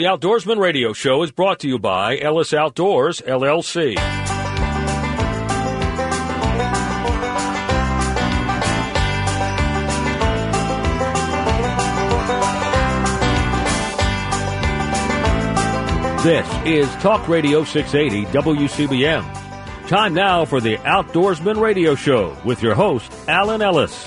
The Outdoorsman Radio Show is brought to you by Ellis Outdoors, LLC. This is Talk Radio 680 WCBM. Time now for the Outdoorsman Radio Show with your host, Alan Ellis.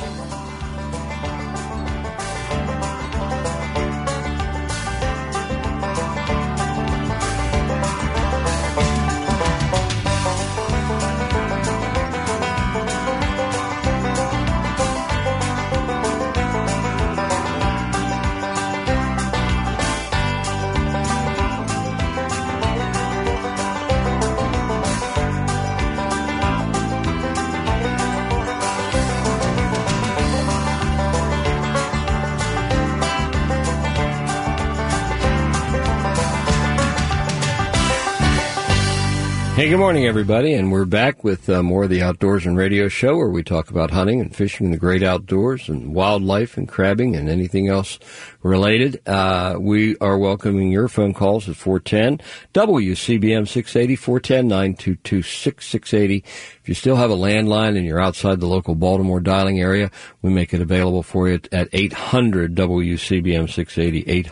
Hey, good morning, everybody, and we're back with more of the Outdoorsman Radio Show, where we talk about hunting and fishing in the great outdoors and wildlife and crabbing and anything else related. We are welcoming your phone calls at 410 WCBM 680, 410-922-6680. If you still have a landline and you're outside the local Baltimore dialing area, we make it available for you at 800 WCBM 680,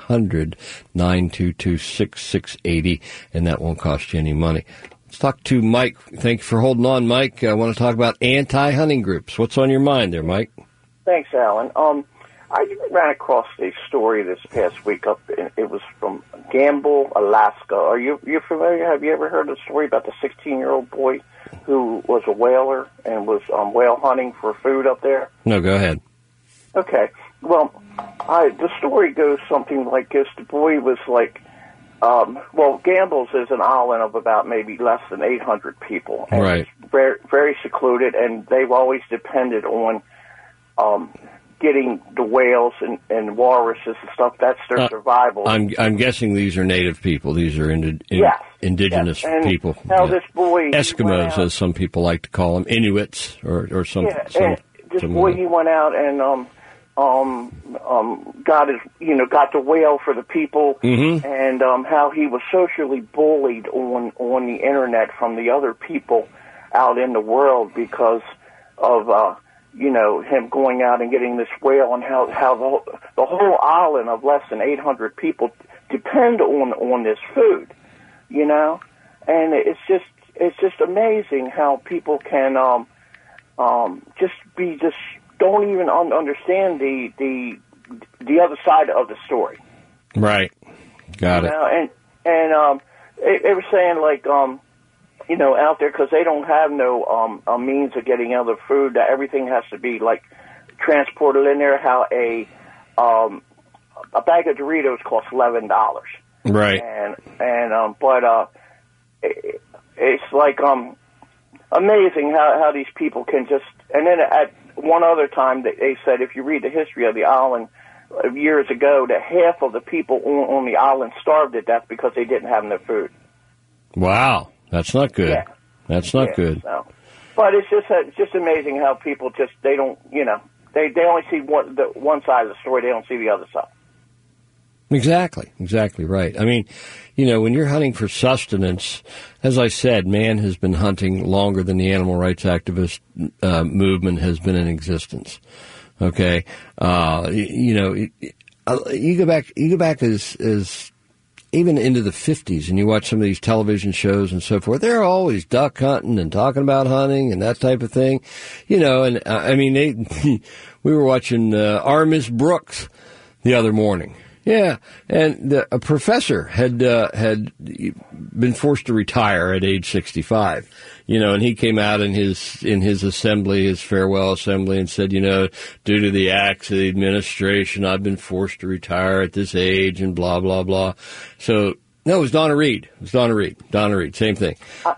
800-922-6680, and that won't cost you any money. Let's talk to Mike. Thank you for holding on, Mike. I want to talk about anti-hunting groups. What's on your mind there, Mike? Thanks, Alan. I ran across a story this past week. It was from Gamble, Alaska. Are you familiar? Have you ever heard the story about the 16-year-old boy who was a whaler and was whale hunting for food up there? No, go ahead. Okay. Well, the story goes something like this. The boy was like, Gamble's is an island of about maybe less than 800 people. And right. It's very, very secluded, and they've always depended on getting the whales and walruses and stuff. That's their survival. I'm guessing these are native people. These are indigenous people. Now this boy... Eskimos, as some people like to call them. Inuits or some... Yeah, and this boy, he went out and... got the whale for the people, mm-hmm. and how he was socially bullied on the internet from the other people out in the world because of him going out and getting this whale, and how the whole island of less than 800 people depend on this food, and it's just amazing how people can don't even understand the other side of the story. Right. Got it. And they were saying, like, out there, because they don't have no means of getting other food, that everything has to be, like, transported in there, how a bag of Doritos costs $11. Right. But it's like amazing how these people can just... And then at one other time, they said, if you read the history of the island years ago, that half of the people on the island starved to death because they didn't have enough food. Wow, that's not good. Yeah. That's not good. So. But it's just amazing how people they don't, they only see one side of the story, they don't see the other side. Exactly right. I mean, when you're hunting for sustenance, as I said, man has been hunting longer than the animal rights activist movement has been in existence. Okay, you go back as even into the 50s, and you watch some of these television shows and so forth. They're always duck hunting and talking about hunting and that type of thing, And I mean, we were watching R. Brooks the other morning. Yeah, and a professor had been forced to retire at age 65, and he came out in his assembly, his farewell assembly, and said, due to the acts of the administration, I've been forced to retire at this age, and blah blah blah. So. No, it was Donna Reed. Donna Reed, same thing.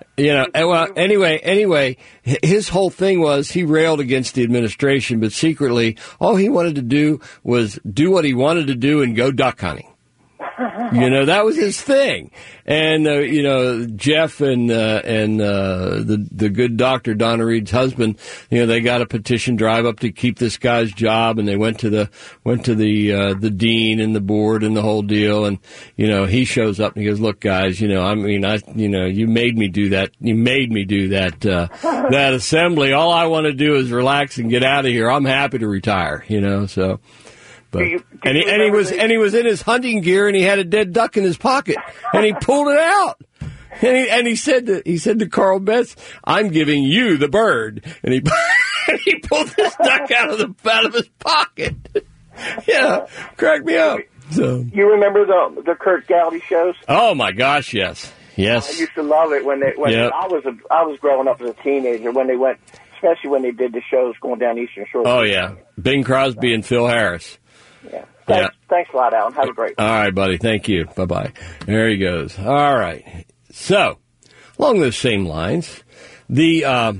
Anyway, his whole thing was he railed against the administration, but secretly all he wanted to do was do what he wanted to do and go duck hunting. That was his thing. And, Jeff and the good doctor, Donna Reed's husband, they got a petition drive up to keep this guy's job, and they went to the dean and the board and the whole deal. And, he shows up and he goes, look, guys, you made me do that. You made me do that, that assembly. All I want to do is relax and get out of here. I'm happy to retire, so. But, he was in his hunting gear, and he had a dead duck in his pocket, and he pulled it out. And he said to Carl Betts, "I'm giving you the bird." And he pulled this duck out of his pocket. Yeah, cracked me up. So you remember the Kurt Gowdy shows? Oh my gosh, yes. I used to love it when I was growing up as a teenager when they went, especially when they did the shows going down Eastern Shore. Oh yeah, Bing Crosby and Phil Harris. Yeah. Thanks a lot, Alan. Have a great one. All right, buddy. Thank you. Bye-bye. There he goes. All right. So, along those same lines, the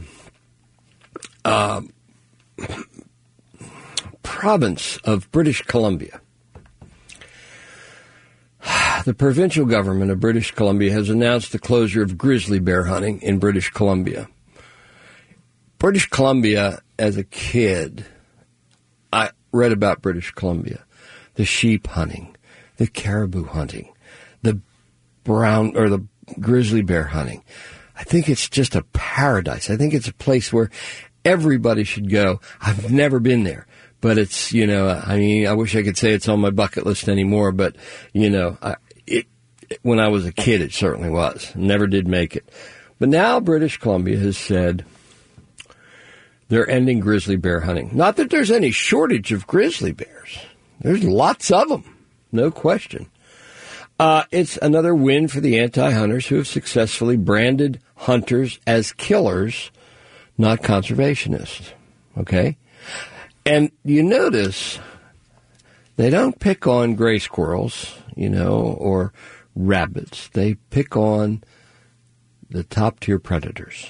province of British Columbia, the provincial government of British Columbia has announced the closure of grizzly bear hunting in British Columbia. British Columbia, as a kid, I read about British Columbia. The sheep hunting, the caribou hunting, the grizzly bear hunting. I think it's just a paradise. I think it's a place where everybody should go. I've never been there, but it's, I wish I could say it's on my bucket list anymore, but, when I was a kid, it certainly was. Never did make it. But now British Columbia has said they're ending grizzly bear hunting. Not that there's any shortage of grizzly bears. There's lots of them, no question. It's another win for the anti-hunters who have successfully branded hunters as killers, not conservationists. Okay? And you notice they don't pick on gray squirrels, or rabbits. They pick on the top-tier predators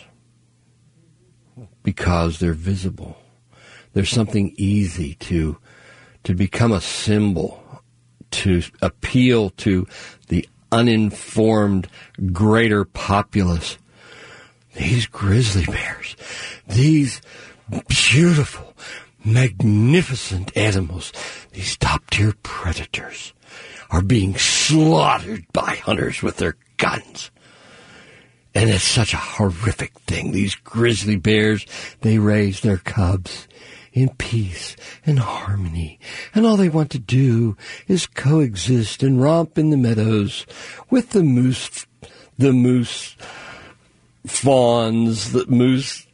because they're visible. There's something easy to become a symbol, to appeal to the uninformed greater populace. These grizzly bears, these beautiful, magnificent animals, these top-tier predators are being slaughtered by hunters with their guns. And it's such a horrific thing. These grizzly bears, they raise their cubs in peace and harmony, and all they want to do is coexist and romp in the meadows with the moose fawns, the moose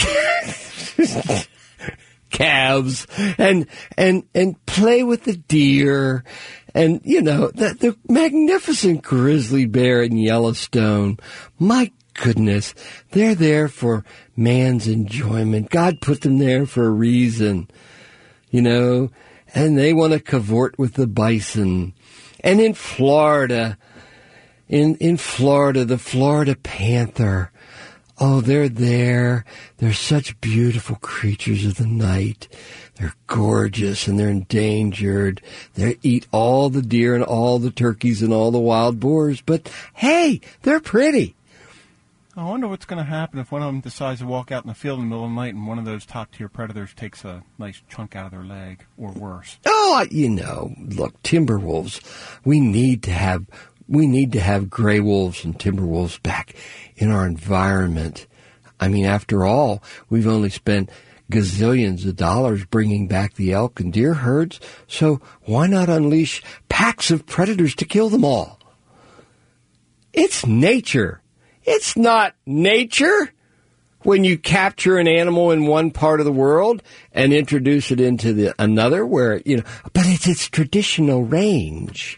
calves, and play with the deer, and the magnificent grizzly bear in Yellowstone. My goodness, they're there for man's enjoyment. God put them there for a reason, and they want to cavort with the bison. And in Florida, in Florida, the Florida panther, oh, they're there. They're such beautiful creatures of the night. They're gorgeous and they're endangered. They eat all the deer and all the turkeys and all the wild boars, but hey, they're pretty. I wonder what's going to happen if one of them decides to walk out in the field in the middle of the night and one of those top-tier predators takes a nice chunk out of their leg, or worse. Oh, look, timber wolves, we need to have gray wolves and timber wolves back in our environment. I mean, after all, we've only spent gazillions of dollars bringing back the elk and deer herds, so why not unleash packs of predators to kill them all? It's nature. It's not nature when you capture an animal in one part of the world and introduce it into another where, but it's its traditional range.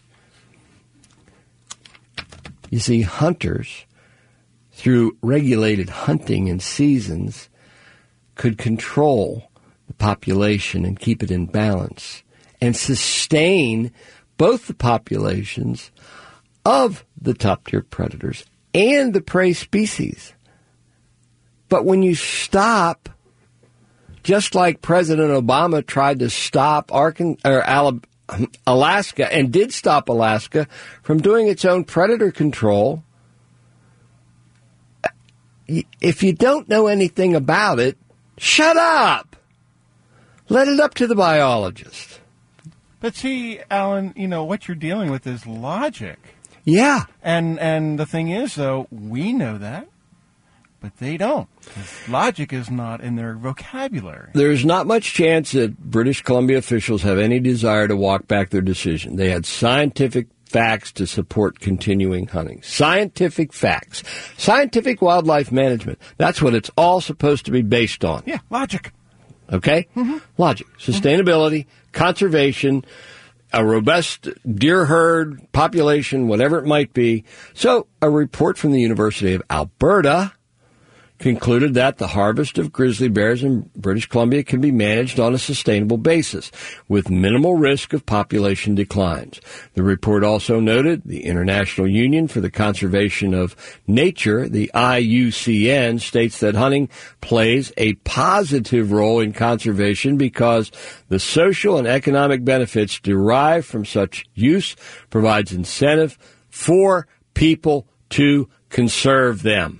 You see, hunters, through regulated hunting and seasons, could control the population and keep it in balance and sustain both the populations of the top-tier predators and the prey species. But when you stop, just like President Obama tried to stop Alaska and did stop Alaska from doing its own predator control. If you don't know anything about it, shut up. Let it up to the biologist. But see, Alan, what you're dealing with is logic. Yeah. And the thing is, though, we know that, but they don't. Logic is not in their vocabulary. There's not much chance that British Columbia officials have any desire to walk back their decision. They had scientific facts to support continuing hunting. Scientific facts. Scientific wildlife management. That's what it's all supposed to be based on. Yeah, logic. Okay? Mm-hmm. Logic. Sustainability, conservation, a robust deer herd, population, whatever it might be. So, a report from the University of Alberta concluded that the harvest of grizzly bears in British Columbia can be managed on a sustainable basis with minimal risk of population declines. The report also noted the International Union for the Conservation of Nature, the IUCN, states that hunting plays a positive role in conservation because the social and economic benefits derived from such use provides incentive for people to conserve them.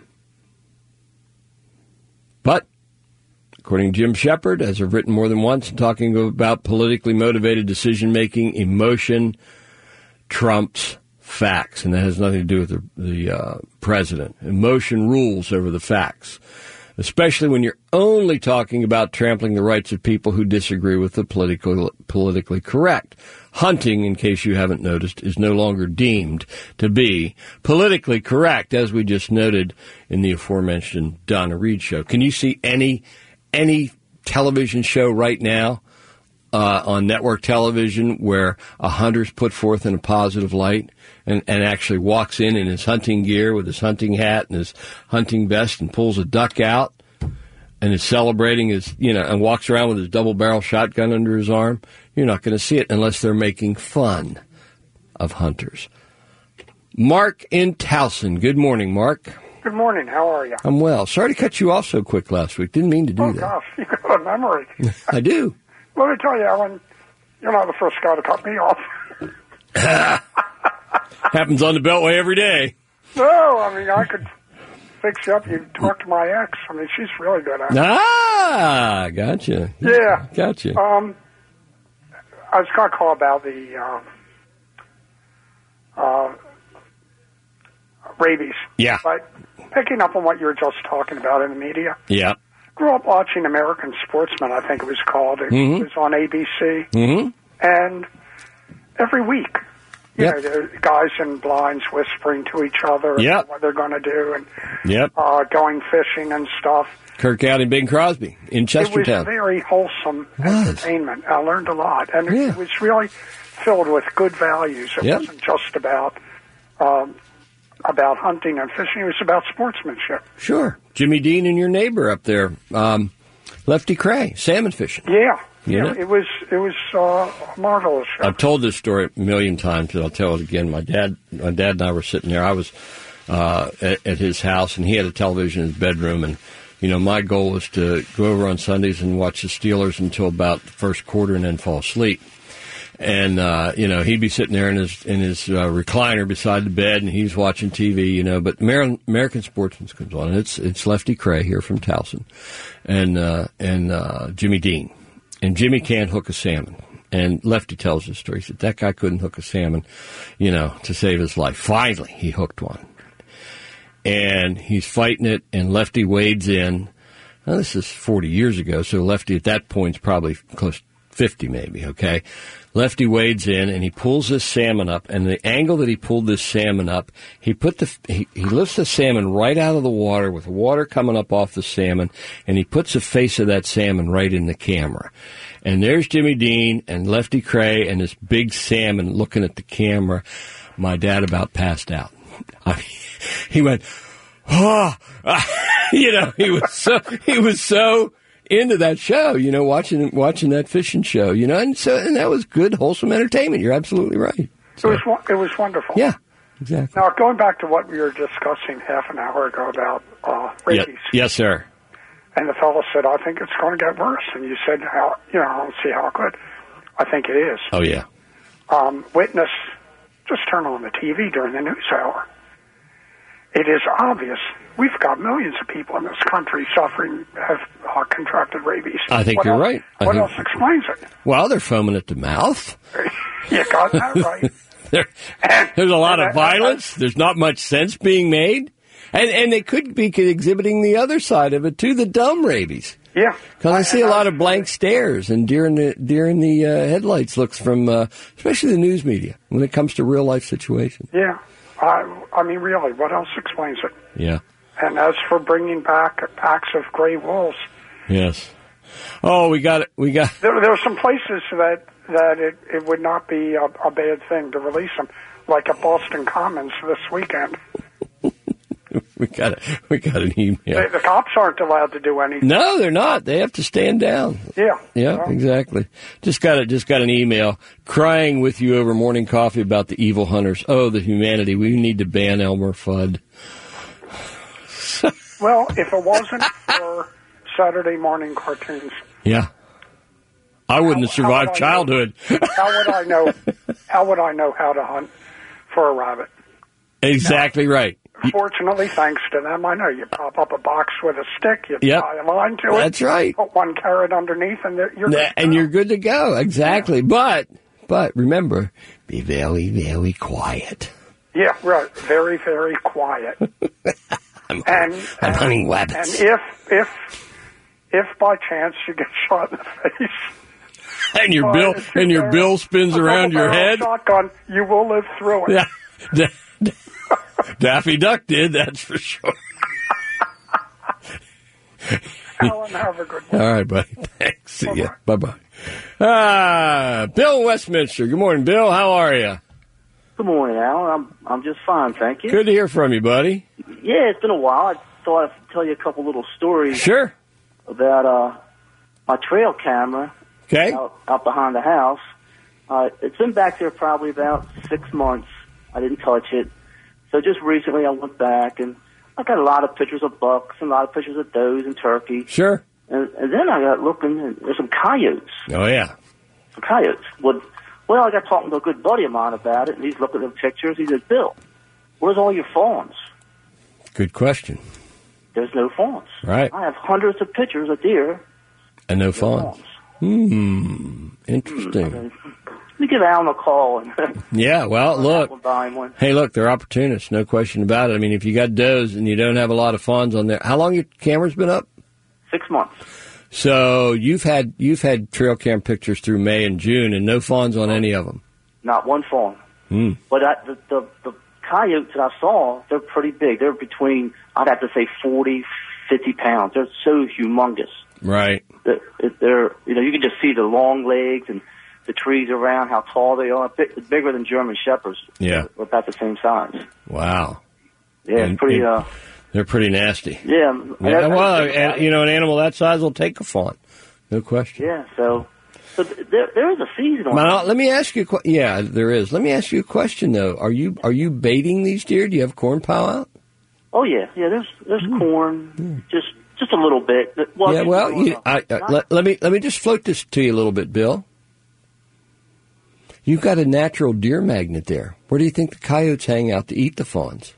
But, according to Jim Shepard, as I've written more than once, talking about politically motivated decision-making, emotion trumps facts. And that has nothing to do with the president. Emotion rules over the facts, especially when you're only talking about trampling the rights of people who disagree with the politically correct. Hunting, in case you haven't noticed, is no longer deemed to be politically correct, as we just noted in the aforementioned Donna Reed show. Can you see any television show right now on network television where a hunter's put forth in a positive light and actually walks in his hunting gear with his hunting hat and his hunting vest and pulls a duck out and is celebrating and walks around with his double-barrel shotgun under his arm? You're not going to see it unless they're making fun of hunters. Mark in Towson. Good morning, Mark. Good morning. How are you? I'm well. Sorry to cut you off so quick last week. Didn't mean to do that. Oh, gosh. You got a memory. I do. Let me tell you, Alan, you're not the first guy to cut me off. Happens on the Beltway every day. No, I mean, I could fix you up. You talk to my ex. I mean, she's really good at it. Ah, gotcha. Yeah. Gotcha. I was going to call about the rabies. Yeah. But picking up on what you were just talking about in the media. Yeah. Grew up watching American Sportsman, I think it was called. It was on ABC. Mm-hmm. And every week, you Yep. know, there are guys in blinds whispering to each other Yep. what they're going to do and Yep. going fishing and stuff. Kirk out and Bing Crosby in It was Chestertown. very wholesome It was. entertainment. I learned a lot. And Yeah. it was really filled with good values. It Yep. wasn't just about hunting and fishing. It was about sportsmanship. Sure. Jimmy Dean and your neighbor up there, Lefty Cray, salmon fishing. Yeah. You know? It was a marvelous show. I've told this story a million times, but I'll tell it again. My dad and I were sitting there. I was at his house, and he had a television in his bedroom. And you know, my goal was to go over on Sundays and watch the Steelers until about the first quarter, and then fall asleep. And you know, he'd be sitting there in his recliner beside the bed, and he's watching TV. You know, but American Sportsman comes on, and it's Lefty Cray here from Towson, and Jimmy Dean. And Jimmy can't hook a salmon. And Lefty tells the story. He said, that guy couldn't hook a salmon, you know, to save his life. Finally, he hooked one. And he's fighting it, and Lefty wades in. Now, this is 40 years ago, so Lefty at that point is probably close to 50 maybe, okay? Lefty wades in, and he pulls this salmon up, and the angle that he pulled this salmon up, he lifts the salmon right out of the water with the water coming up off the salmon, and he puts the face of that salmon right in the camera. And there's Jimmy Dean and Lefty Cray and this big salmon looking at the camera. My dad about passed out. He went, oh, you know, he was so into that show, you know, watching that fishing show, you know, and that was good, wholesome entertainment. You're absolutely right. So, it was wonderful. Yeah, exactly. Now, going back to what we were discussing half an hour ago about rabies. Yes, sir. And the fellow said, I think it's going to get worse. And you said, I don't see how it could. I think it is. Oh, yeah. witness, just turn on the TV during the news hour. It is obvious we've got millions of people in this country have contracted rabies. I think you're right. What else explains it? Well, they're foaming at the mouth. You got that right. There's a lot of violence. There's not much sense being made. And they could be exhibiting the other side of it, too, the dumb rabies. Yeah. Because I see a lot of blank stares and deer in the headlights looks from, especially the news media, when it comes to real-life situations. Yeah. I mean, really, what else explains it? Yeah. And as for bringing back packs of gray wolves. Yes. Oh, we got it. There are some places that it would not be a bad thing to release them, like at Boston Commons this weekend. We got an email. The cops aren't allowed to do anything. No, they're not. They have to stand down. Yeah. Yeah, well, exactly. Just got an email crying with you over morning coffee about the evil hunters. Oh, the humanity. We need to ban Elmer Fudd. Well, if it wasn't for Saturday morning cartoons. Yeah. I wouldn't have survived childhood. How would I know how to hunt for a rabbit? Exactly right. Fortunately, thanks to them, I know you pop up a box with a stick, you tie a line to it. That's right. Put one carrot underneath, and you're good to go. You're good to go. Exactly. Yeah. But remember, be very, very quiet. Yeah, right. Very, very quiet. I'm hunting rabbits. And if by chance you get shot in the face, and your bill spins around your head, shotgun, you will live through it. Yeah. Daffy Duck did, that's for sure. Alan, have a good one. All right, buddy. Thanks. See ya. Bye-bye. Bill Westminster. Good morning, Bill. How are you? Good morning, Alan. I'm just fine, thank you. Good to hear from you, buddy. Yeah, it's been a while. I thought I'd tell you a couple little stories. Sure. About my trail camera. Okay. Out behind the house. It's been back there probably about 6 months. I didn't touch it. So just recently I went back, and I got a lot of pictures of bucks and a lot of pictures of does and turkey. Sure. And then I got looking, and there's some coyotes. Oh, yeah. Some coyotes. Well, I got talking to a good buddy of mine about it, and he's looking at the pictures. He said, Bill, where's all your fawns? Good question. There's no fawns. Right. I have hundreds of pictures of deer. And no fawns. Interesting. Let me give Alan a call. Yeah, well, look. Hey, look, they're opportunists, no question about it. I mean, if you got does and you don't have a lot of fawns on there, how long your camera's been up? 6 months. So you've had trail cam pictures through May and June, and no fawns on any of them. Not one fawn. But the coyotes that I saw, they're pretty big. They're between, I'd have to say, 40, 50 pounds. They're so humongous. Right. They're you can just see the long legs and the trees around, how tall they are. Bigger than German Shepherds. Yeah. They're about the same size. Wow. Yeah, it's pretty... they're pretty nasty. Yeah. An animal that size will take a fawn. No question. Yeah, so there is a season on now, let me ask you yeah, there is. Let me ask you a question, though. Are you baiting these deer? Do you have corn pile out? Oh, yeah. Yeah, there's corn, just a little bit. Well, yeah, well, let me just float this to you a little bit, Bill. You've got a natural deer magnet there. Where do you think the coyotes hang out to eat the fawns?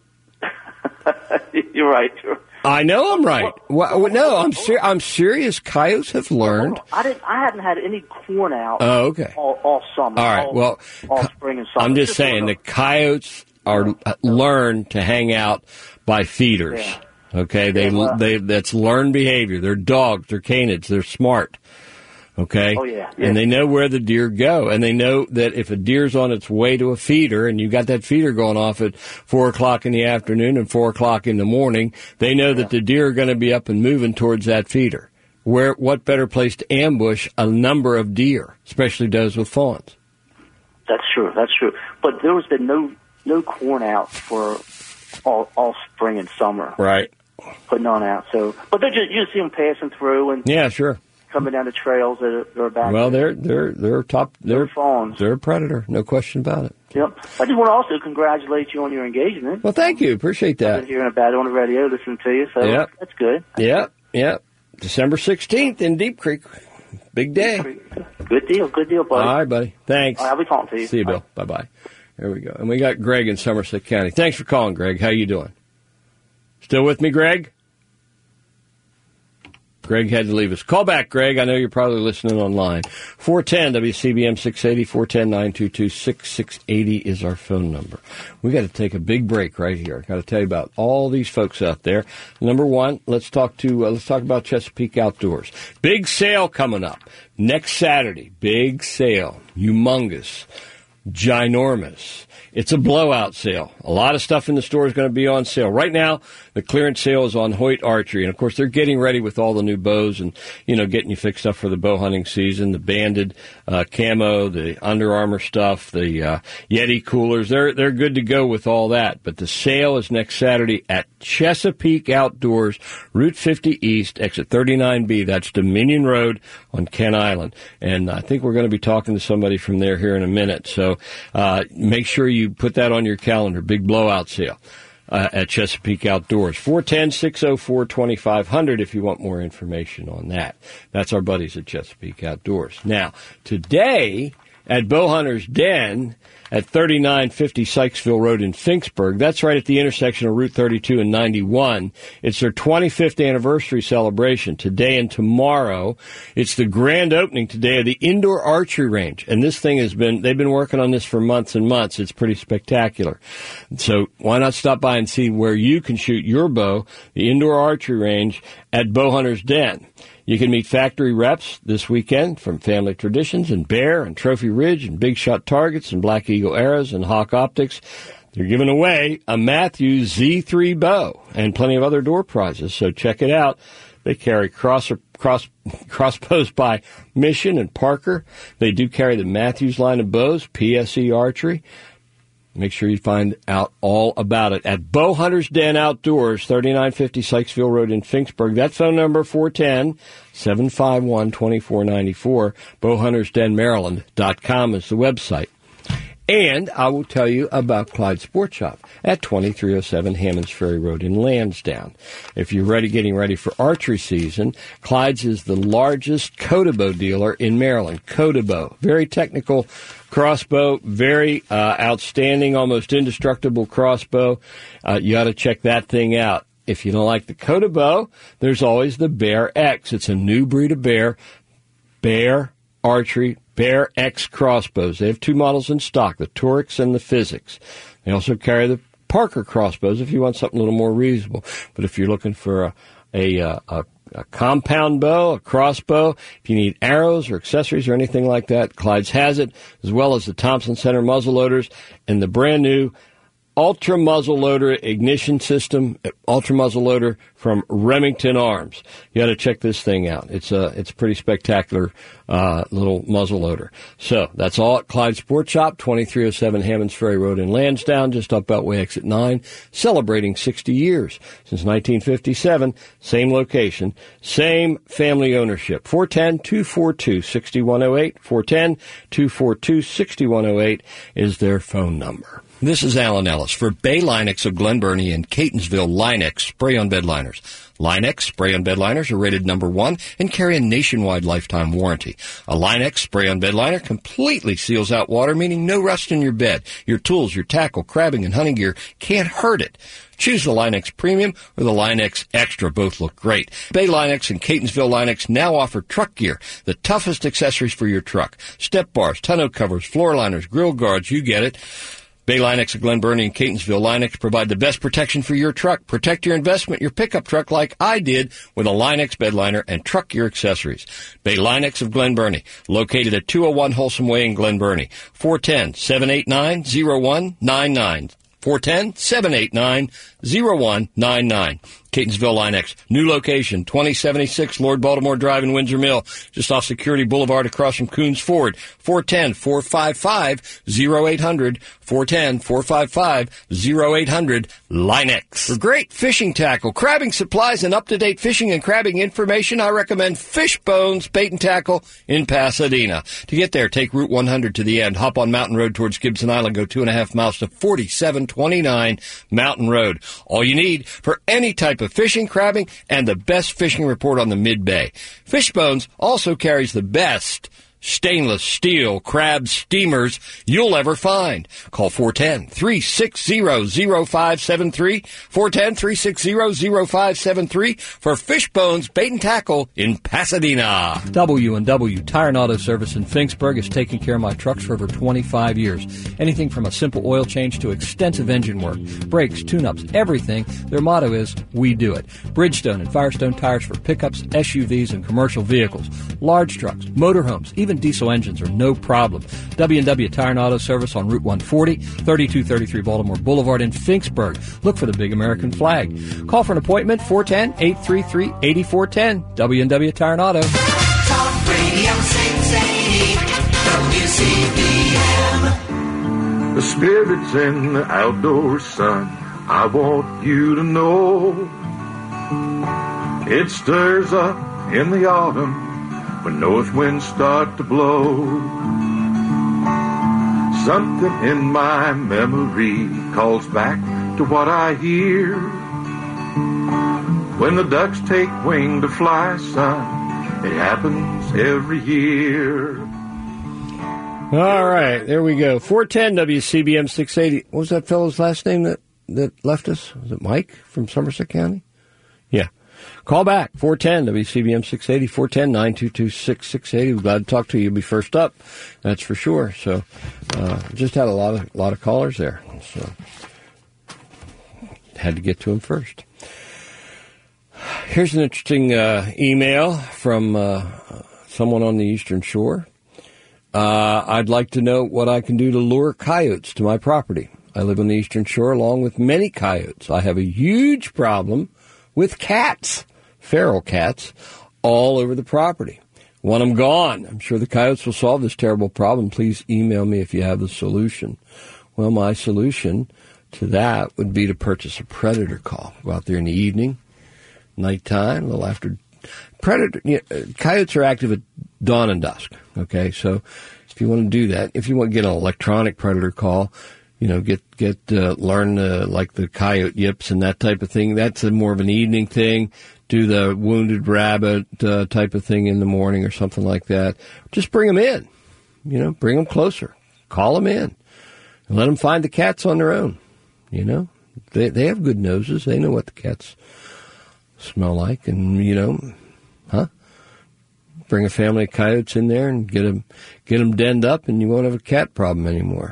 You're right. I know I'm right. No, I'm serious. Coyotes have learned. I hadn't had any corn out. Oh, okay. All summer. All right. All spring and summer. I'm just saying the coyotes are learn to hang out by feeders. Yeah. Okay, that's learned behavior. They're dogs. They're canids. They're smart. Okay? Oh, yeah. And they know where the deer go. And they know that if a deer's on its way to a feeder and you got that feeder going off at 4 o'clock in the afternoon and 4 o'clock in the morning, they know that the deer are going to be up and moving towards that feeder. What better place to ambush a number of deer, especially those with fawns? That's true. But there has been no corn out for all spring and summer. Right. Putting on out. So, but you see them passing through and yeah, sure. Coming down the trails that are back. Well, they're top. They're fawns. They're a predator, no question about it. Yep. I just want to also congratulate you on your engagement. Well, thank you. Appreciate that. I've been hearing about it on the radio, listening to you, so that's good. Yep. December 16th in Deep Creek. Big day. Good deal, buddy. All right, buddy. Thanks. I'll be talking to you. See you, Bill. Bye-bye. There we go. And we got Greg in Somerset County. Thanks for calling, Greg. How you doing? Still with me, Greg? Greg had to leave us. Call back, Greg. I know you're probably listening online. 410 WCBM 680, 410-922-6680 is our phone number. We got to take a big break right here. Got to tell you about all these folks out there. Number one, let's talk about Chesapeake Outdoors. Big sale coming up next Saturday. Big sale, humongous, ginormous. It's a blowout sale. A lot of stuff in the store is going to be on sale. Right now, the clearance sale is on Hoyt Archery. And, of course, they're getting ready with all the new bows and, getting you fixed up for the bow hunting season, the banded camo, the Under Armour stuff, the Yeti coolers. They're good to go with all that. But the sale is next Saturday at Chesapeake Outdoors, Route 50 East, exit 39B. That's Dominion Road on Kent Island. And I think we're going to be talking to somebody from there here in a minute. So make sure you put that on your calendar. Big blowout sale at Chesapeake Outdoors. 410-604-2500 if you want more information on that. That's our buddies at Chesapeake Outdoors. Now, today at Bowhunter's Den at 3950 Sykesville Road in Finksburg. That's right at the intersection of Route 32 and 91. It's their 25th anniversary celebration today and tomorrow. It's the grand opening today of the indoor archery range. And this thing they've been working on this for months and months. It's pretty spectacular. So why not stop by and see where you can shoot your bow, the indoor archery range at Bowhunter's Den. You can meet factory reps this weekend from Family Traditions and Bear and Trophy Ridge and Big Shot Targets and Black Eagle Arrows and Hawk Optics. They're giving away a Matthews Z3 bow and plenty of other door prizes, so check it out. They carry crossbows by Mission and Parker. They do carry the Matthews line of bows, PSE Archery. Make sure you find out all about it at Bowhunter's Den Outdoors, 3950 Sykesville Road in Finksburg. That phone number, 410-751-2494. BowhuntersDenMaryland.com is the website. And I will tell you about Clyde Sport Shop at 2307 Hammonds Ferry Road in Lansdowne. If you're getting ready for archery season, Clyde's is the largest Kodabow dealer in Maryland. Kodabow, very technical crossbow, very outstanding, almost indestructible crossbow. You ought to check that thing out. If you don't like the Kodabow, there's always the Bear X. It's a new breed of bear archery, Bear X crossbows. They have two models in stock, the Torix and the Physics. They also carry the Parker crossbows if you want something a little more reasonable. But if you're looking for a compound bow, a crossbow, if you need arrows or accessories or anything like that, Clyde's has it, as well as the Thompson Center muzzle loaders and the brand new Ultra Muzzle Loader ignition system, Ultra Muzzle Loader from Remington Arms. You got to check this thing out. It's a pretty spectacular little muzzle loader. So that's all at Clyde Sport Shop, 2307 Hammonds Ferry Road in Lansdowne, just up Beltway Exit 9, celebrating 60 years since 1957. Same location, same family ownership. 410-242-6108. 410-242-6108 is their phone number. This is Alan Ellis for Bay Linex of Glen Burnie and Catonsville Linex spray-on bed liners. Linex spray-on bed liners are rated number 1 and carry a nationwide lifetime warranty. A Linex spray-on bed liner completely seals out water, meaning no rust in your bed. Your tools, your tackle, crabbing, and hunting gear can't hurt it. Choose the Linex Premium or the Linex Extra. Both look great. Bay Linex and Catonsville Linex now offer truck gear, the toughest accessories for your truck. Step bars, tonneau covers, floor liners, grill guards, you get it. Bay Linex of Glen Burnie and Catonsville Linex provide the best protection for your truck. Protect your investment, your pickup truck like I did with a Linex bed liner and truck gear accessories. Bay Linex of Glen Burnie, located at 201 Wholesome Way in Glen Burnie. 410-789-0199. 410-789-0199. Catonsville Linex. New location, 2076 Lord Baltimore Drive in Windsor Mill, just off Security Boulevard across from Coons Ford. 410-455-0800. 410-455-0800. Linex. For great fishing tackle, crabbing supplies, and up-to-date fishing and crabbing information, I recommend Fishbones Bait and Tackle in Pasadena. To get there, take Route 100 to the end. Hop on Mountain Road towards Gibson Island. Go 2.5 miles to 4729 Mountain Road. All you need for any type of fishing, crabbing, and the best fishing report on the Mid-Bay. Fishbones also carries the best stainless steel crab steamers you'll ever find. Call 410-360-0573, 410-360-0573 for Fishbones Bait and Tackle in Pasadena. W&W Tire and Auto Service in Finksburg has taken care of my trucks for over 25 years. Anything from a simple oil change to extensive engine work, brakes, tune-ups, everything. Their motto is, we do it. Bridgestone and Firestone tires for pickups, SUVs, and commercial vehicles. Large trucks, motorhomes, even diesel engines are no problem. W&W Tire and Auto Service on Route 140, 3233 Baltimore Boulevard in Finksburg. Look for the big American flag. Call for an appointment, 410-833-8410. W&W Tire and Auto. Talk Radio 680 WCBM. The spirit's in the outdoors, son. I want you to know. It stirs up in the autumn when north winds start to blow. Something in my memory calls back to what I hear. When the ducks take wing to fly, son, it happens every year. All right, there we go. 410 WCBM 680. What was that fellow's last name that left us? Was it Mike from Somerset County? Yeah. Call back, 410 WCBM 680, 410-922-6680. We're glad to talk to you. You'll be first up, that's for sure. So, just had a lot of callers there. So, had to get to them first. Here's an interesting email from someone on the Eastern Shore. I'd like to know what I can do to lure coyotes to my property. I live on the Eastern Shore along with many coyotes. I have a huge problem with cats, feral cats, all over the property. Want them gone. I'm sure the coyotes will solve this terrible problem. Please email me if you have the solution. Well, my solution to that would be to purchase a predator call. Go out there in the evening, nighttime, a little after. Coyotes are active at dawn and dusk. Okay, so if you want to do that, if you want to get an electronic predator call, learn like the coyote yips and that type of thing. That's more of an evening thing. Do the wounded rabbit type of thing in the morning or something like that. Just bring them in. Bring them closer. Call them in. And let them find the cats on their own. They have good noses. They know what the cats smell like. And, bring a family of coyotes in there and get them denned up, and you won't have a cat problem anymore.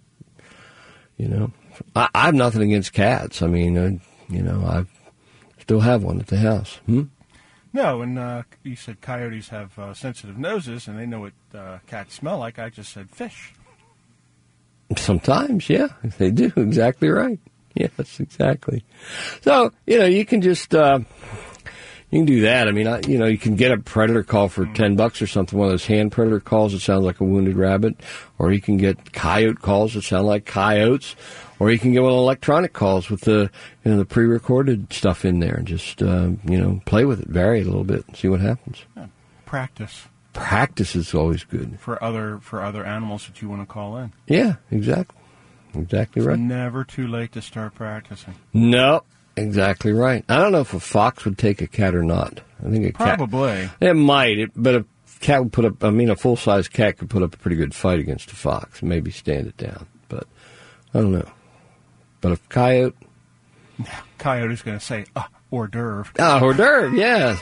I have nothing against cats. I mean, I still have one at the house. No, and you said coyotes have sensitive noses, and they know what cats smell like. I just said fish. Sometimes, yeah, they do. Exactly right. Yes, exactly. So, you can just... You can do that. I mean, you can get a predator call for $10 or something, one of those hand predator calls that sounds like a wounded rabbit, or you can get coyote calls that sound like coyotes, or you can get one of the electronic calls with the pre-recorded stuff in there and just, play with it, vary it a little bit and see what happens. Yeah. Practice. Practice is always good. For other animals that you want to call in. Yeah, exactly. Exactly right. It's never too late to start practicing. No. Exactly right. I don't know if a fox would take a cat or not. I think a probably. Cat, it might, but a cat would put up. A full-size cat could put up a pretty good fight against a fox. Maybe stand it down, but I don't know. But a coyote, coyote's going to say hors d'oeuvre. Hors d'oeuvre, yes.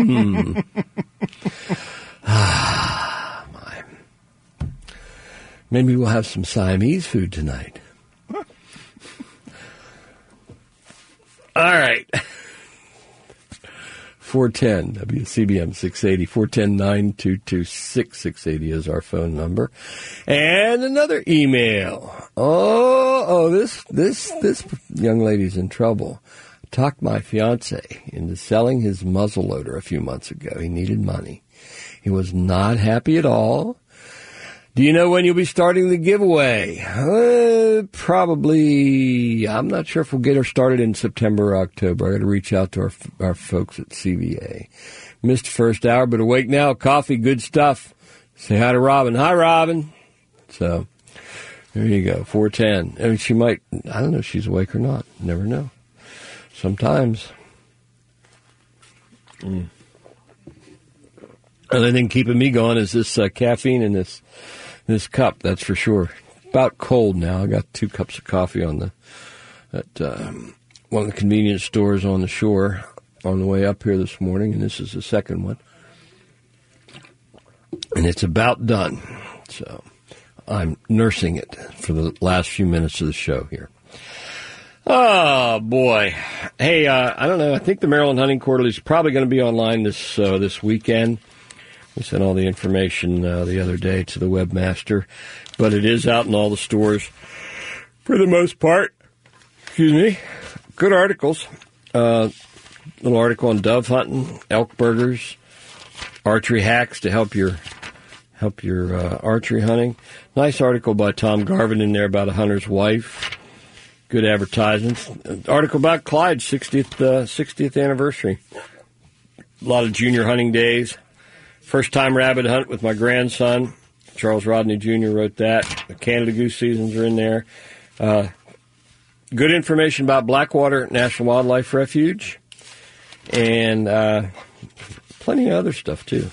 My. Maybe we'll have some Siamese food tonight. All right. 410 WCBM 680, 410-922-6680 is our phone number. And another email. This young lady's in trouble. Talked my fiance into selling his muzzleloader a few months ago. He needed money. He was not happy at all. Do you know when you'll be starting the giveaway? Probably, I'm not sure if we'll get her started in September or October. I got to reach out to our folks at CVA. Missed the first hour, but awake now. Coffee, good stuff. Say hi to Robin. Hi, Robin. So, there you go, 410. I mean, she might, I don't know if she's awake or not. Never know. Sometimes. Only thing keeping me going is this caffeine in this cup. That's for sure. About cold now. I got 2 cups of coffee at one of the convenience stores on the shore on the way up here this morning, and this is the second one. And it's about done. So I'm nursing it for the last few minutes of the show here. Oh, boy. Hey, I don't know. I think the Maryland Hunting Quarterly is probably going to be online this weekend. We sent all the information the other day to the webmaster, but it is out in all the stores for the most part. Excuse me. Good articles. Little article on dove hunting, elk burgers, archery hacks to help your archery hunting. Nice article by Tom Garvin in there about a hunter's wife. Good advertisements. Article about Clyde's 60th anniversary. A lot of junior hunting days. First time rabbit hunt with my grandson. Charles Rodney Jr. wrote that. The Canada goose seasons are in there. Good information about Blackwater National Wildlife Refuge. And plenty of other stuff, too.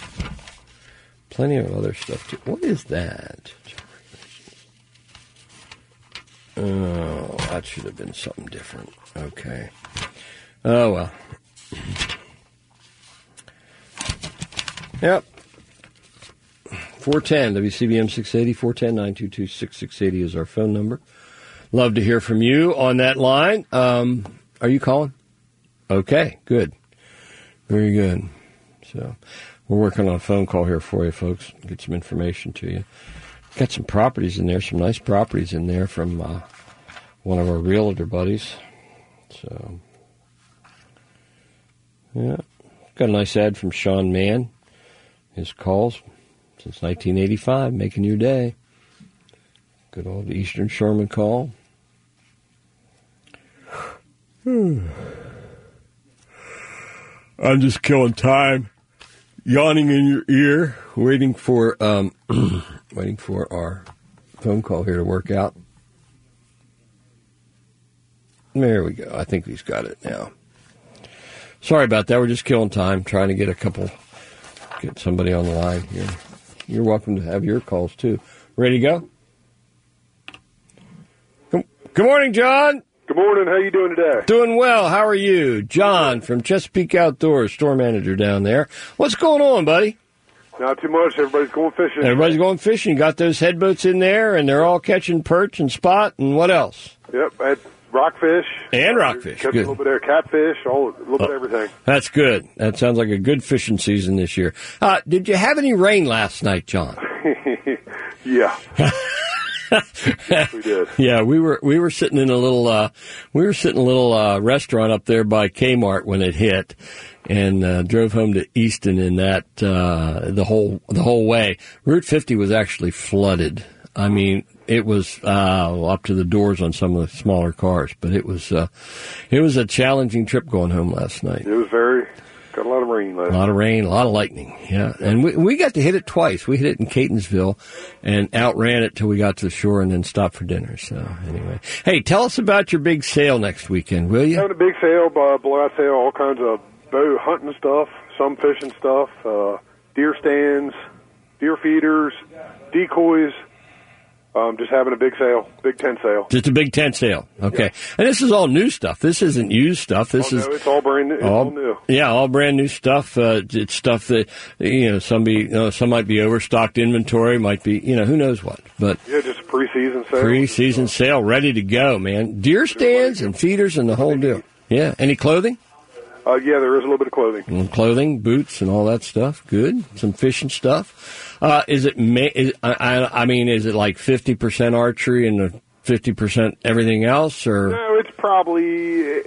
What is that? Oh, that should have been something different. Okay. Oh, well. Yep. 410, WCBM 680, 410-922-6680 is our phone number. Love to hear from you on that line. Are you calling? Okay, good. Very good. So we're working on a phone call here for you, folks. Get some information to you. Got some properties in there, some nice properties in there from one of our realtor buddies. So, yeah. Got a nice ad from Sean Mann. His calls since 1985, making your day. Good old Eastern Shoreman call. I'm just killing time, yawning in your ear, waiting for our phone call here to work out. There we go. I think he's got it now. Sorry about that. We're just killing time, trying to get somebody on the line here. You're welcome to have your calls, too. Ready to go? Good morning, John. Good morning. How you doing today? Doing well. How are you? John from Chesapeake Outdoors, store manager down there. What's going on, buddy? Not too much. Everybody's going fishing. Everybody's going fishing. You got those head boats in there, and they're all catching perch and spot, and what else? Yep. I had rockfish. And rockfish. Kept Good. a little bit of catfish, a little bit of everything. That's good. That sounds like a good fishing season this year. Did you have any rain last night, John? Yeah. Yes, we did. Yeah, we were sitting in a little restaurant up there by Kmart when it hit, and drove home to Easton in that the whole way. Route 50 was actually flooded. I mean, it was up to the doors on some of the smaller cars, but it was a challenging trip going home last night. It was got a lot of rain last night. A lot of rain, a lot of lightning, yeah. And we got to hit it twice. We hit it in Catonsville and outran it till we got to the shore and then stopped for dinner. So anyway, hey, tell us about your big sale next weekend, will you? Having a big sale, blowout sale, all kinds of bow hunting stuff, some fishing stuff, deer stands, deer feeders, decoys. Just having a big sale, big tent sale. Just a big tent sale. Okay. Yeah. And this is all new stuff. This isn't used stuff. No, it's all brand new. It's all new. Yeah, all brand new stuff. It's stuff that, some might be overstocked inventory, might be, who knows what. But yeah, just a pre-season sale. Pre-season sale, ready to go, man. Deer stands and feeders and the whole deal. Yeah. Any clothing? Yeah, there is a little bit of clothing. Clothing, boots, and all that stuff. Good. Some fishing stuff. Is it like 50% archery and 50% everything else, or? No, it's probably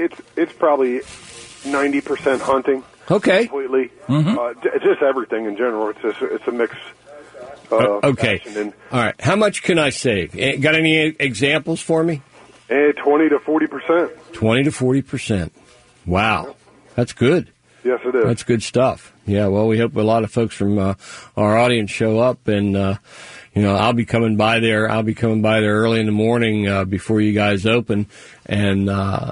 90% hunting. Okay. Completely. Mm-hmm. Just everything in general. It's a mix. Okay. All right. How much can I save? Got any examples for me? 20 to 40%. 20 to 40%. Wow, that's good. Yes, it is. That's good stuff. Yeah, well, we hope a lot of folks from our audience show up, and I'll be coming by there. I'll be coming by there early in the morning before you guys open, and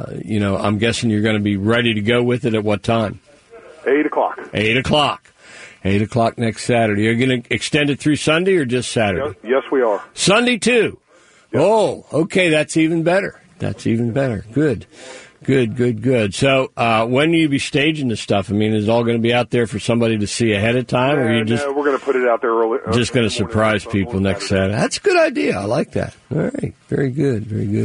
I'm guessing you're going to be ready to go with it at what time? 8 o'clock. 8 o'clock. 8 o'clock next Saturday. You're going to extend it through Sunday or just Saturday? Yes, we are. Sunday, too? Yep. Oh, okay, that's even better. That's even better. Good. So, when will you be staging this stuff? I mean, is it all going to be out there for somebody to see ahead of time, or you just... No, we're going to put it out there early. Just going to surprise people next Saturday. That's a good idea. I like that. All right. Very good.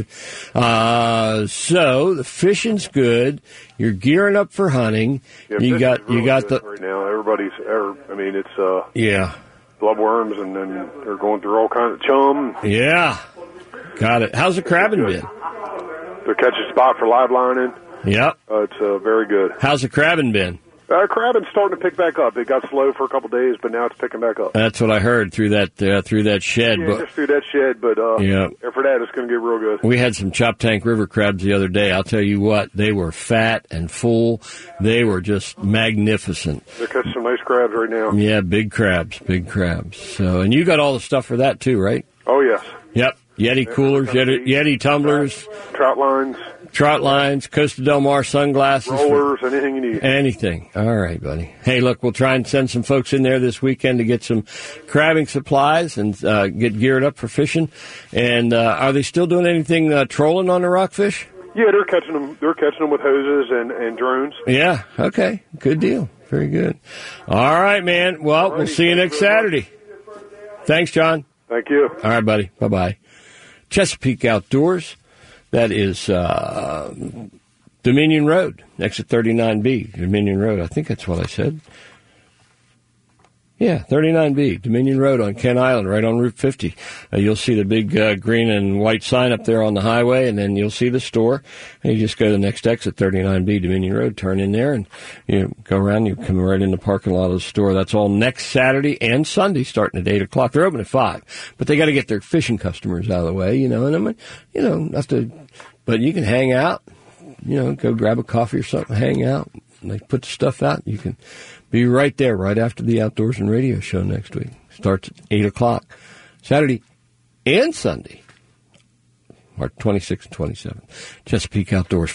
So the fishing's good. You're gearing up for hunting. Yeah, you got the right now. Everybody's. It's yeah. Bloodworms, and then they're going through all kinds of chum. Yeah. Got it. How's the crabbing been? They're catching spot for live lining. Yep. It's very good. How's the crabbing been? Crabbing's starting to pick back up. It got slow for a couple days, but now it's picking back up. That's what I heard through that shed. Yeah, just through that shed, but after that, it's going to get real good. We had some Chop Tank River crabs the other day. I'll tell you what, they were fat and full. They were just magnificent. They're catching some nice crabs right now. Yeah, big crabs. So, and you got all the stuff for that too, right? Oh yes. Yep. Yeti coolers, Yeti tumblers, trout lines, Costa Del Mar sunglasses, rollers, anything you need. Anything. All right, buddy. Hey, look, we'll try and send some folks in there this weekend to get some crabbing supplies and get geared up for fishing. And are they still doing anything trolling on the rockfish? Yeah, they're catching them. They're catching them with hoses and drones. Yeah. Okay. Good deal. Very good. All right, man. Well, we'll see you next Saturday. Thanks, John. Thank you. All right, buddy. Bye-bye. Chesapeake Outdoors. That is Dominion Road, exit 39B, Dominion Road. I think that's what I said. Yeah, 39B, Dominion Road on Kent Island, right on Route 50. You'll see the big green and white sign up there on the highway, and then you'll see the store. And you just go to the next exit, 39B, Dominion Road, turn in there, and you go around, you come right in the parking lot of the store. That's all next Saturday and Sunday, starting at 8 o'clock. They're open at 5, but they got to get their fishing customers out of the way, and I mean, but you can hang out, go grab a coffee or something, hang out. They put the stuff out. You can be right there, right after the Outdoors and Radio show next week. Starts at 8 o'clock, Saturday and Sunday, March 26th and 27th. Chesapeake Outdoors,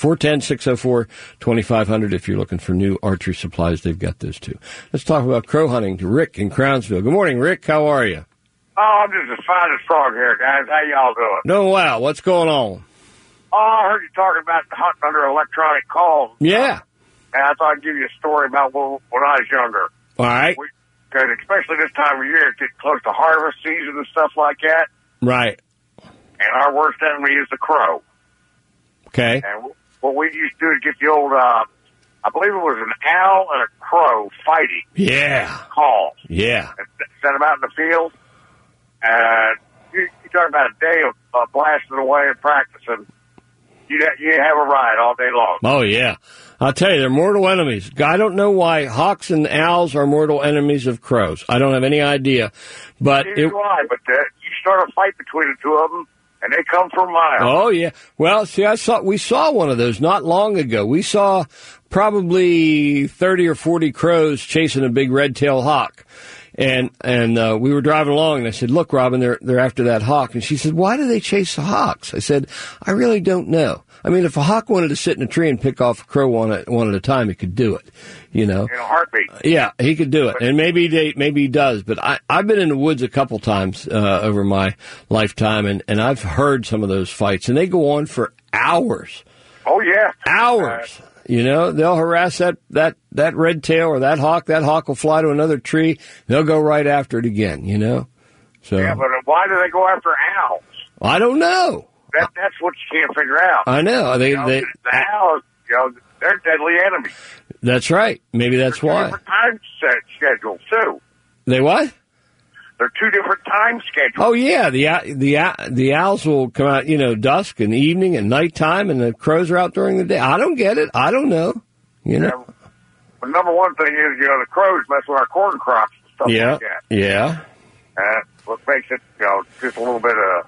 410-604-2500. If you're looking for new archery supplies, they've got those too. Let's talk about crow hunting to Rick in Crownsville. Good morning, Rick. How are you? Oh, I'm just as fine as frog here, guys. How y'all doing? Doing well. What's going on? Oh, I heard you talking about hunting under electronic calls. Yeah. And I thought I'd give you a story about when I was younger. All right. Because especially this time of year, it's getting close to harvest season and stuff like that. Right. And our worst enemy is the crow. Okay. And what we used to do is get the old, I believe it was an owl and a crow fighting. Yeah. Calls. Yeah. And set them out in the field. And you talk about a day of blasting away and practicing. You have a ride all day long. Oh, yeah. I'll tell you, they're mortal enemies. I don't know why hawks and owls are mortal enemies of crows. I don't have any idea. But you start a fight between the two of them, and they come for miles. Oh, yeah. Well, see, we saw one of those not long ago. We saw probably 30 or 40 crows chasing a big red-tailed hawk. And we were driving along, and I said, "Look, Robin, they're after that hawk." And she said, "Why do they chase the hawks?" I said, "I really don't know. I mean, if a hawk wanted to sit in a tree and pick off a crow one at a time, he could do it, In a heartbeat. Yeah, he could do it, and maybe he does. But I've been in the woods a couple times over my lifetime, and I've heard some of those fights, and they go on for hours. Oh yeah, hours. They'll harass that red tail or that hawk. That hawk will fly to another tree. They'll go right after it again, So, yeah, but why do they go after owls? I don't know. That's what you can't figure out. I know. The owls, they're deadly enemies. That's right. Maybe that's why. Different time schedules, too. They what? They're two different time schedules. Oh, yeah. The owls will come out, dusk and evening and nighttime, and the crows are out during the day. I don't get it. I don't know. Yeah, the number one thing is, the crows mess with our corn crops and stuff like that. Yeah. What makes it, just a little bit of,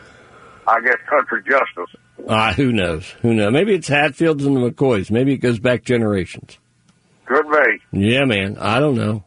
I guess, country justice. Who knows? Maybe it's Hatfields and the McCoys. Maybe it goes back generations. Could be. Yeah, man. I don't know.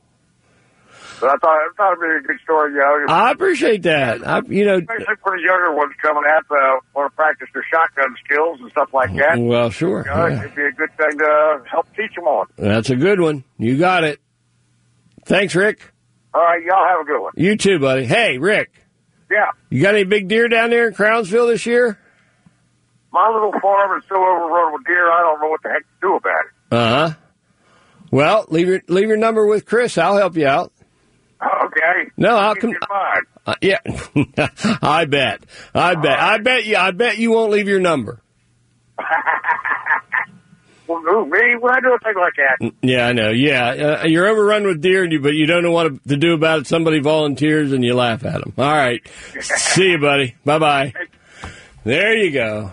But I thought it'd be a good story, I appreciate that. Especially for the younger ones coming out want to practice their shotgun skills and stuff like that. Well, sure. It'd be a good thing to help teach them on. That's a good one. You got it. Thanks, Rick. All right, y'all have a good one. You too, buddy. Hey, Rick. Yeah. You got any big deer down there in Crownsville this year? My little farm is so overrun with deer, I don't know what the heck to do about it. Uh-huh. Well, leave your number with Chris. I'll help you out. Okay. No, I'll come. Yeah, I bet you won't leave your number. Well, who, me? When I do a thing like that? Yeah, I know. Yeah, you're overrun with deer, but you don't know what to do about it. Somebody volunteers, and you laugh at them. All right. See you, buddy. Bye-bye. There you go.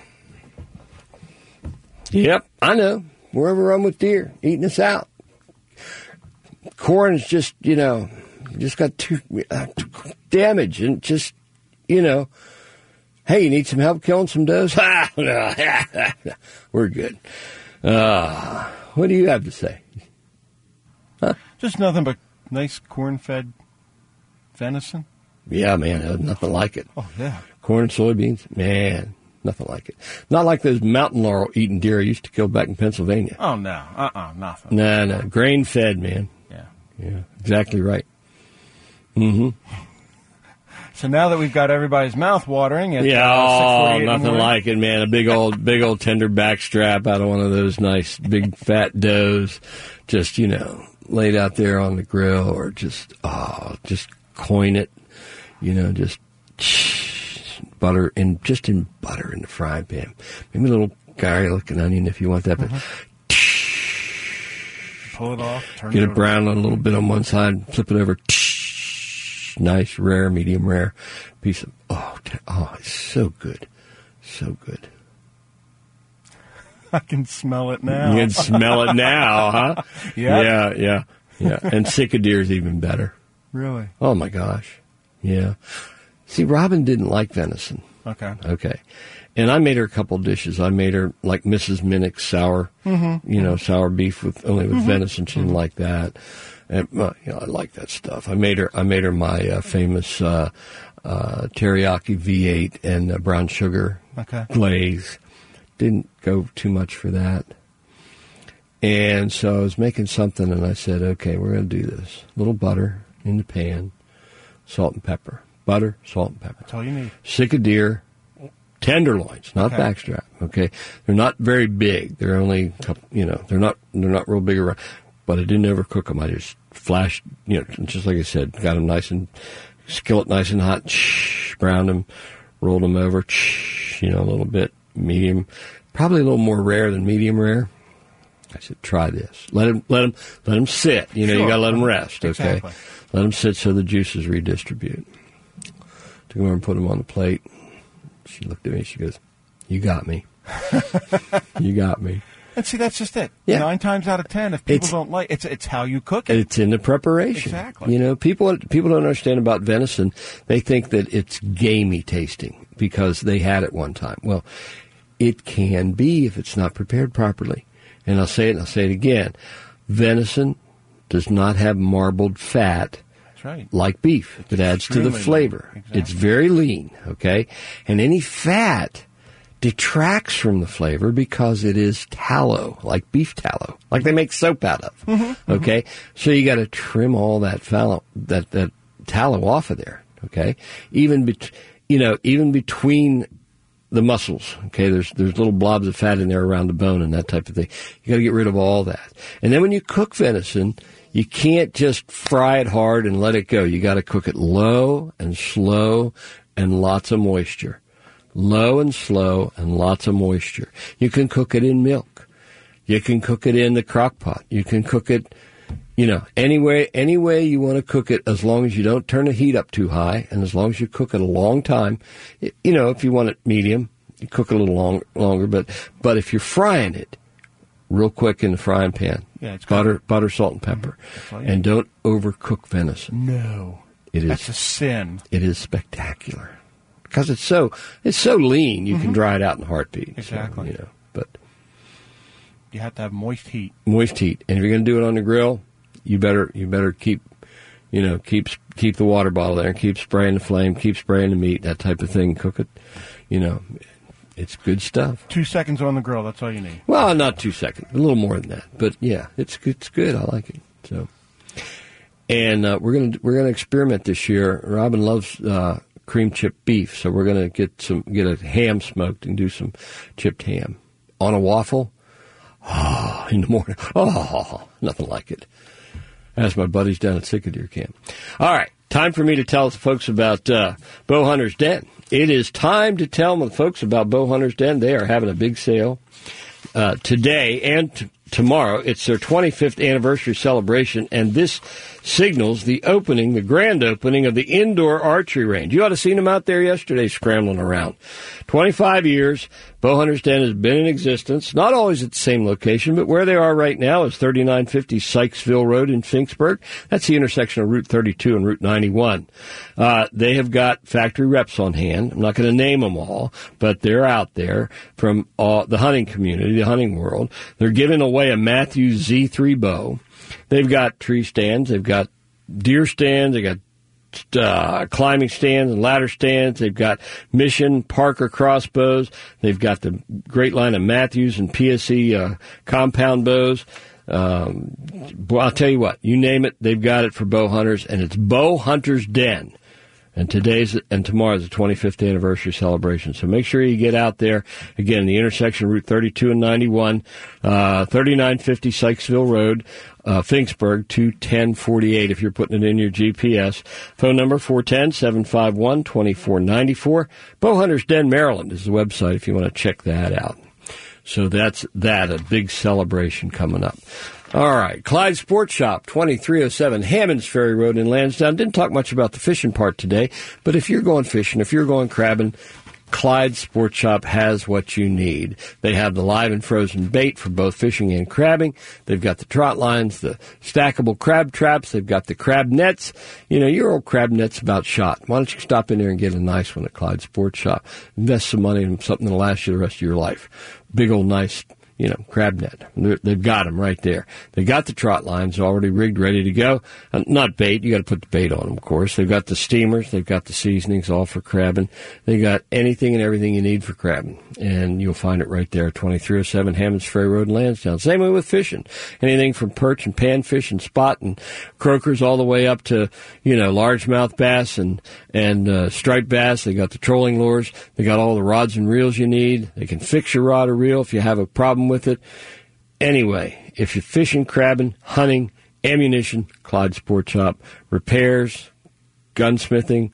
Yep, I know. We're overrun with deer, eating us out. Corn is just, just got too damage, and just, hey, you need some help killing some does? We're good. What do you have to say? Huh? Just nothing but nice corn-fed venison. Yeah, man, there's nothing like it. Oh, yeah. Corn and soybeans, man, nothing like it. Not like those mountain laurel eating deer I used to kill back in Pennsylvania. Oh, no. Nothing. No. Grain-fed, man. Yeah, exactly right. Mm-hmm. So now that we've got everybody's mouth watering, at nothing like it, man. A big old tender backstrap out of one of those nice big fat does, just laid out there on the grill, or just coin it, just butter in butter in the frying pan. Maybe a little garlic and onion if you want that, but. Pull it off. Get it brown a little bit on one side, flip it over. Nice, rare, medium rare piece of. It's so good. So good. I can smell it now. You can smell it now, huh? Yeah. And sick of deer is even better. Really? Oh, my gosh. Yeah. See, Robin didn't like venison. Okay. And I made her a couple dishes. I made her like Mrs. Minnick's sour, sour beef with venison. She didn't like that. And, I like that stuff. I made her my famous teriyaki V8 and brown sugar glaze. Didn't go too much for that. And so I was making something, and I said, okay, we're going to do this. A little butter in the pan, salt and pepper. Butter, salt, and pepper. That's all you need. Sick of deer. Tenderloins, not backstrap. Okay, they're not very big. They're only, they're not real big around. But I didn't overcook them. I just flashed, just like I said, got them skillet nice and hot, browned them, rolled them over, a little bit medium, probably a little more rare than medium rare. I said, try this. Let them sit. You got to let them rest. Okay, exactly. Let them sit so the juices redistribute. Took them over and put them on the plate. She looked at me. She goes, "You got me. You got me." And see, that's just it. Yeah. 9 times out of 10, if people don't like it's how you cook it. It's in the preparation. Exactly. People don't understand about venison. They think that it's gamey tasting because they had it one time. Well, it can be if it's not prepared properly. And I'll say it and I'll say it again. Venison does not have marbled fat. That's right. Like beef. It adds to the flavor. Exactly. It's very lean, okay? And any fat detracts from the flavor because it is tallow, like beef tallow, like they make soap out of, okay? So you got to trim all that that tallow off of there, okay? Even between the muscles, okay? There's little blobs of fat in there around the bone and that type of thing. You got to get rid of all that. And then when you cook venison, you can't just fry it hard and let it go. You got to cook it low and slow and lots of moisture. Low and slow and lots of moisture. You can cook it in milk. You can cook it in the crock pot. You can cook it, any way you want to cook it, as long as you don't turn the heat up too high and as long as you cook it a long time. If you want it medium, you cook it a little longer. But if you're frying it real quick in the frying pan, it's butter, salt, and pepper. And don't overcook venison. No. That's a sin. It is spectacular. Because it's so lean, you can dry it out in a heartbeat. Exactly. So, but you have to have moist heat. Moist heat, and if you're going to do it on the grill, you better keep the water bottle there, and keep spraying the flame, keep spraying the meat, that type of thing. Cook it, it's good stuff. 2 seconds on the grill, that's all you need. Well, not 2 seconds, a little more than that, but yeah, it's good. I like it. So And we're gonna experiment this year. Robin loves cream chip beef, so we're gonna get a ham smoked and do some chipped ham on a waffle. Oh, in the morning. Oh, nothing like it. As my buddies down at Sick-A-Deer Camp. All right, time for me to tell the folks about Bow Hunter's Den. It is time to tell the folks about Bow Hunter's Den. They are having a big sale today and tomorrow. It's their 25th anniversary celebration, and this signals the grand opening of the indoor archery range. You ought to have seen them out there yesterday scrambling around. 25 years, Bow Hunter's Den has been in existence, not always at the same location, but where they are right now is 3950 Sykesville Road in Finksburg. That's the intersection of Route 32 and Route 91. They have got factory reps on hand. I'm not going to name them all, but they're out there from the hunting community, the hunting world. They're giving away a Matthews Z3 bow. They've got tree stands. They've got deer stands. They've got climbing stands and ladder stands. They've got Mission Parker crossbows. They've got the great line of Matthews and PSE compound bows. I'll tell you what, you name it, they've got it for bow hunters, and it's Bow Hunter's Den. And tomorrow's the 25th anniversary celebration. So make sure you get out there. Again, the intersection of Route 32 and 91, 3950 Sykesville Road, Finksburg, 21048 if you're putting it in your GPS. Phone number 410-751-2494. Bow Hunter's Den, Maryland is the website if you want to check that out. So that's a big celebration coming up. All right, Clyde Sports Shop, 2307 Hammonds Ferry Road in Lansdowne. Didn't talk much about the fishing part today, but if you're going fishing, if you're going crabbing, Clyde Sports Shop has what you need. They have the live and frozen bait for both fishing and crabbing. They've got the trot lines, the stackable crab traps. They've got the crab nets. You know, your old crab net's about shot. Why don't you stop in there and get a nice one at Clyde Sports Shop? Invest some money in something that'll last you the rest of your life. Big old nice, crab net. They've got them right there. They got the trot lines already rigged, ready to go. Not bait. You got to put the bait on them, of course. They've got the steamers. They've got the seasonings, all for crabbing. They got anything and everything you need for crabbing, and you'll find it right there, 2307 Hammonds Ferry Road in Lansdowne. Same way with fishing. Anything from perch and panfish and spot and croakers all the way up to, largemouth bass and striped bass. They got the trolling lures. They got all the rods and reels you need. They can fix your rod or reel if you have a problem with it. Anyway, if you're fishing, crabbing, hunting, ammunition, Clyde Sports Shop. Repairs, gunsmithing,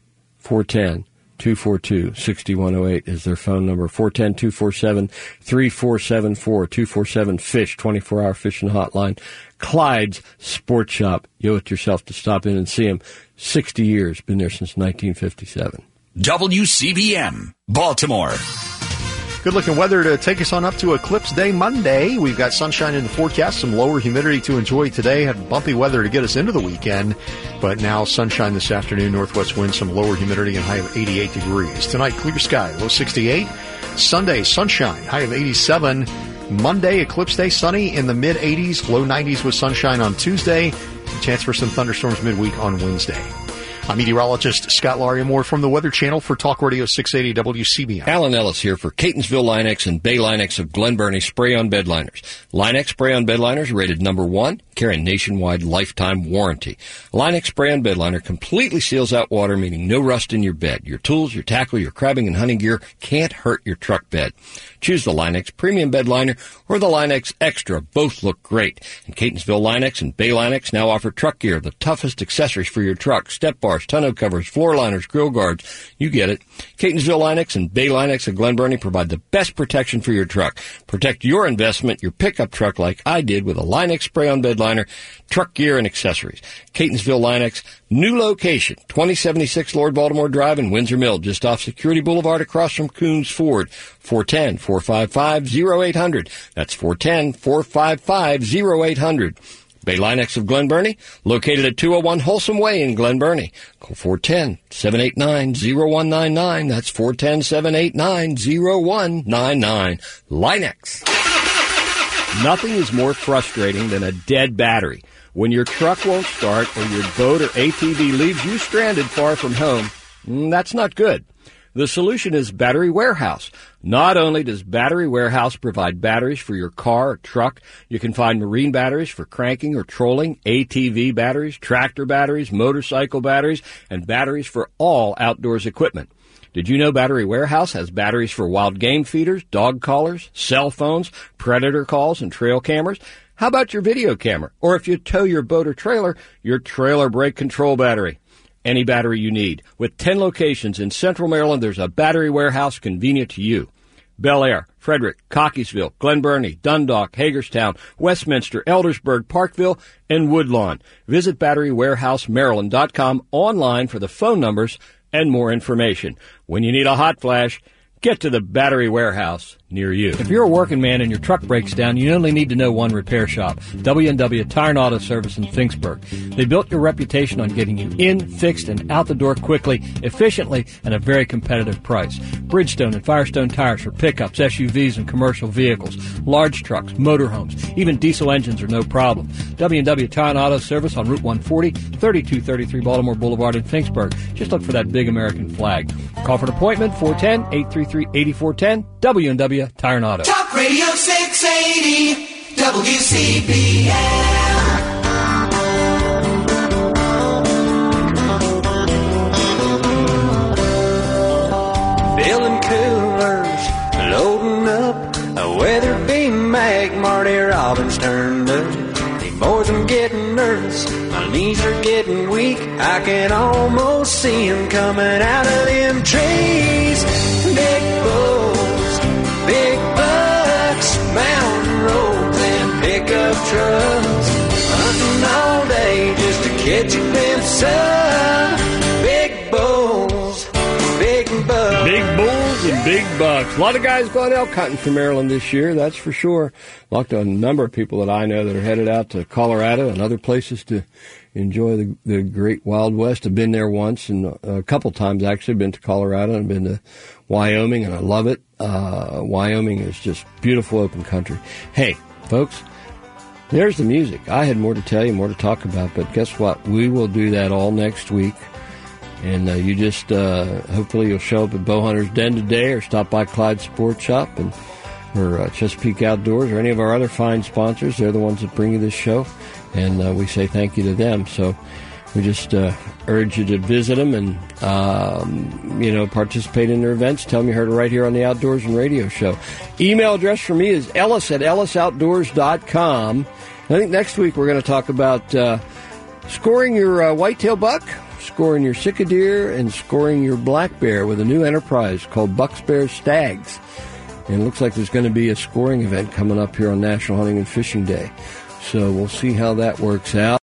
410-242-6108 is their phone number. 410-247-3474, 247-FISH, 24-hour fishing hotline. Clyde's Sports Shop. You owe it yourself to stop in and see them. 60 years, been there since 1957. WCBM, Baltimore. Good-looking weather to take us on up to Eclipse Day Monday. We've got sunshine in the forecast, some lower humidity to enjoy today. Had bumpy weather to get us into the weekend, but now sunshine this afternoon, northwest wind, some lower humidity, and high of 88 degrees. Tonight, clear sky, low 68. Sunday, sunshine, high of 87. Monday, Eclipse Day, sunny in the mid-80s, low 90s with sunshine on Tuesday. Chance for some thunderstorms midweek on Wednesday. I'm meteorologist Scott Larimore from the Weather Channel for Talk Radio 680 WCBM. Alan Ellis here for Catonsville Line-X and Bay Line-X of Glen Burnie Spray-On Bed Liners. Line-X Spray-On Bed Liners rated number 1, carry a nationwide lifetime warranty. Line-X Spray-On Bed Liner completely seals out water, meaning no rust in your bed. Your tools, your tackle, your crabbing and hunting gear can't hurt your truck bed. Choose the Line-X Premium Bed Liner or the Line-X Extra. Both look great. And Catonsville Line-X and Bay Line-X now offer truck gear, the toughest accessories for your truck, step bars, tonneau covers, floor liners, grill guards. You get it. Catonsville Line-X and Bay Line-X of Glen Burnie provide the best protection for your truck. Protect your investment, your pickup truck like I did with a Line-X Spray-On Bed Liner, truck gear, and accessories. Catonsville Line-X, new location, 2076 Lord Baltimore Drive in Windsor Mill, just off Security Boulevard across from Coons Ford. 410-455-0800. That's 410-455-0800. Bay Line-X of Glen Burnie, located at 201 Wholesome Way in Glen Burnie. Call 410-789-0199. That's 410-789-0199. Line-X. Nothing is more frustrating than a dead battery. When your truck won't start or your boat or ATV leaves you stranded far from home, that's not good. The solution is Battery Warehouse. Not only does Battery Warehouse provide batteries for your car or truck, you can find marine batteries for cranking or trolling, ATV batteries, tractor batteries, motorcycle batteries, and batteries for all outdoors equipment. Did you know Battery Warehouse has batteries for wild game feeders, dog collars, cell phones, predator calls, and trail cameras? How about your video camera? Or if you tow your boat or trailer, your trailer brake control battery. Any battery you need. With 10 locations in Central Maryland, there's a Battery Warehouse convenient to you. Bel Air, Frederick, Cockeysville, Glen Burnie, Dundalk, Hagerstown, Westminster, Eldersburg, Parkville, and Woodlawn. Visit BatteryWarehouseMaryland.com online for the phone numbers and more information. When you need a hot flash, get to the Battery Warehouse near you. If you're a working man and your truck breaks down, you only need to know one repair shop, W&W Tire and Auto Service in Finksburg. They built your reputation on getting you in, fixed, and out the door quickly, efficiently, and at a very competitive price. Bridgestone and Firestone tires for pickups, SUVs, and commercial vehicles, large trucks, motorhomes, even diesel engines are no problem. W&W Tire and Auto Service on Route 140, 3233 Baltimore Boulevard in Finksburg. Just look for that big American flag. Call for an appointment, 410-833-8410, W&W Tire and Auto. Talk Radio 680 WCBM. Building coolers, loading up a Weatherby Mag. Marty Robbins turned up. He boys, I'm getting nervous. My knees are getting weak. I can almost see him coming out of them trees. Big bulls, big bucks, mountain roads and pickup trucks, hunting all day just to catch a glimpse of big bulls, big bucks. Big bulls and big bucks. A lot of guys going elk hunting for Maryland this year, that's for sure. Talked to a number of people that I know that are headed out to Colorado and other places to enjoy the great Wild West. I've been there once and a couple times actually. Been to Colorado and been to Wyoming, and I love it. Wyoming is just beautiful open country. Hey, folks, there's the music. I had more to tell you, more to talk about, but guess what? We will do that all next week. And you just, hopefully you'll show up at Bowhunter's Den today or stop by Clyde Sports Shop and or Chesapeake Outdoors or any of our other fine sponsors. They're the ones that bring you this show, and we say thank you to them. So we just urge you to visit them and, participate in their events. Tell them you heard it right here on the Outdoors and Radio Show. Email address for me is ellis@ellisoutdoors.com. I think next week we're going to talk about scoring your whitetail buck, scoring your Sitka deer, and scoring your black bear with a new enterprise called Bucks, Bears, Stags. And it looks like there's going to be a scoring event coming up here on National Hunting and Fishing Day. So we'll see how that works out.